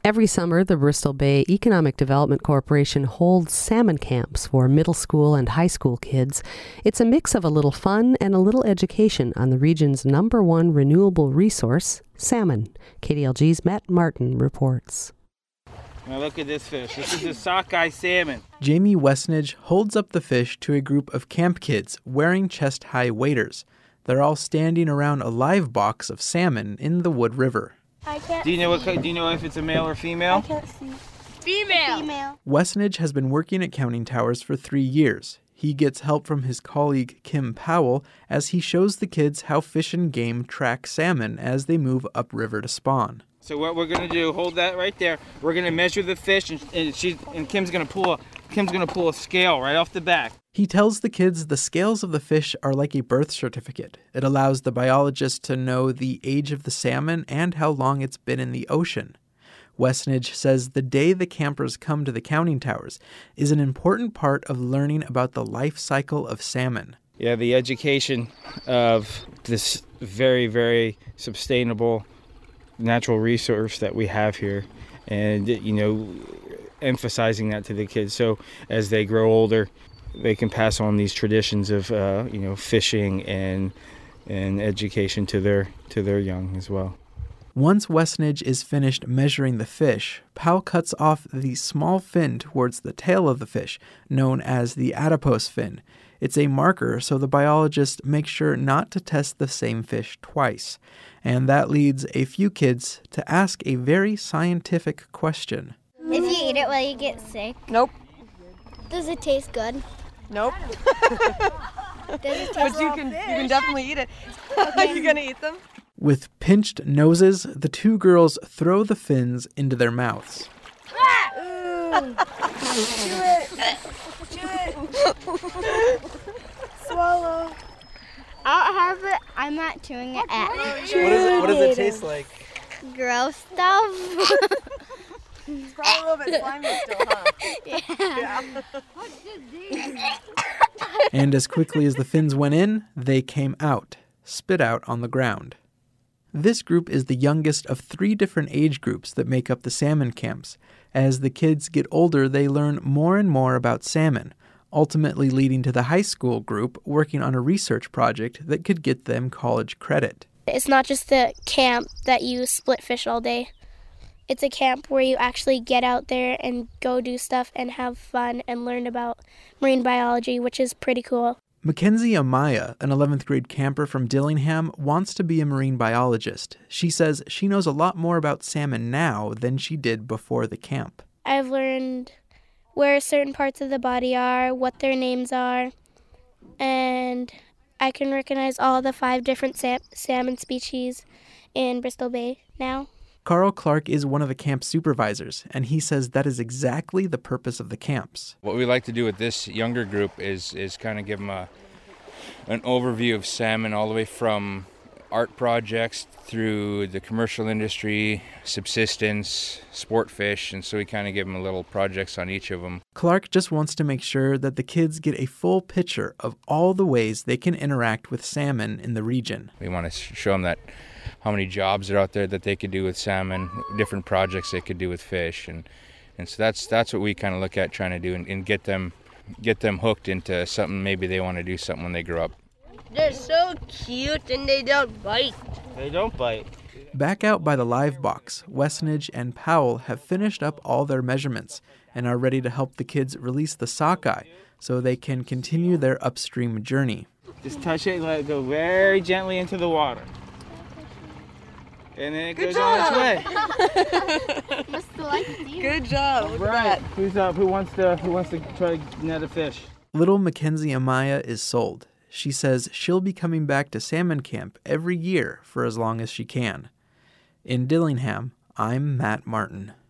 Every summer, the Bristol Bay Economic Development Corporation holds salmon camps for middle school and high school kids. It's a mix of a little fun and a little education on the region's #1 renewable resource, salmon. KDLG's Matt Martin reports. Now look at this fish. This is a sockeye salmon. Jamie Westnage holds up the fish to a group of camp kids wearing chest-high waders. They're all standing around a live box of salmon in the Wood River. Do you know if it's a male or female? I can't see. Female. Westnage has been working at Counting Towers for 3 years. He gets help from his colleague Kim Powell as he shows the kids how Fish and Game track salmon as they move upriver to spawn. So what we're gonna do, hold that right there. We're gonna measure the fish, and Kim's gonna pull a scale right off the back. He tells the kids the scales of the fish are like a birth certificate. It allows the biologist to know the age of the salmon and how long it's been in the ocean. Westnage says the day the campers come to the Counting Towers is an important part of learning about the life cycle of salmon. Yeah, the education of this very, very sustainable natural resource that we have here, and emphasizing that to the kids so as they grow older they can pass on these traditions of fishing and education to their young as well. Once Westnage is finished measuring the fish, Powell cuts off the small fin towards the tail of the fish, known as the adipose fin. It's a marker so the biologist makes sure not to test the same fish twice. And that leads a few kids to ask a very scientific question. If you eat it, will you get sick? Nope. Does it taste good? Nope. Does it taste But you can definitely eat it. Are you going to eat them? With pinched noses, the two girls throw the fins into their mouths. Chew it. Swallow. I'll have it. I'm not chewing it at What does it taste like? gross stuff. It's probably a little bit slimy still, huh? Yeah. And as quickly as the fins went in, they came out, spit out on the ground. This group is the youngest of 3 different age groups that make up the salmon camps. As the kids get older, they learn more and more about salmon, ultimately leading to the high school group working on a research project that could get them college credit. It's not just the camp that you split fish all day. It's a camp where you actually get out there and go do stuff and have fun and learn about marine biology, which is pretty cool. Mackenzie Amaya, an 11th grade camper from Dillingham, wants to be a marine biologist. She says she knows a lot more about salmon now than she did before the camp. I've learned where certain parts of the body are, what their names are, and I can recognize all the 5 different salmon species in Bristol Bay now. Carl Clark is one of the camp supervisors, and he says that is exactly the purpose of the camps. What we like to do with this younger group is kind of give them an overview of salmon all the way from art projects through the commercial industry, subsistence, sport fish, and so we kind of give them little projects on each of them. Clark just wants to make sure that the kids get a full picture of all the ways they can interact with salmon in the region. We want to show them that how many jobs are out there that they could do with salmon, different projects they could do with fish, and so that's what we kind of look at trying to do and get them hooked into something. Maybe they want to do something when they grow up. They're so cute and they don't bite. They don't bite. Back out by the live box, Westnage and Powell have finished up all their measurements and are ready to help the kids release the sockeye so they can continue their upstream journey. Just touch it and let it go very gently into the water. And then it goes on its way. Must like you. Good job. Look Right. at that. Who's up? Who wants to try to net a fish? Little Mackenzie Amaya is sold. She says she'll be coming back to salmon camp every year for as long as she can. In Dillingham, I'm Matt Martin.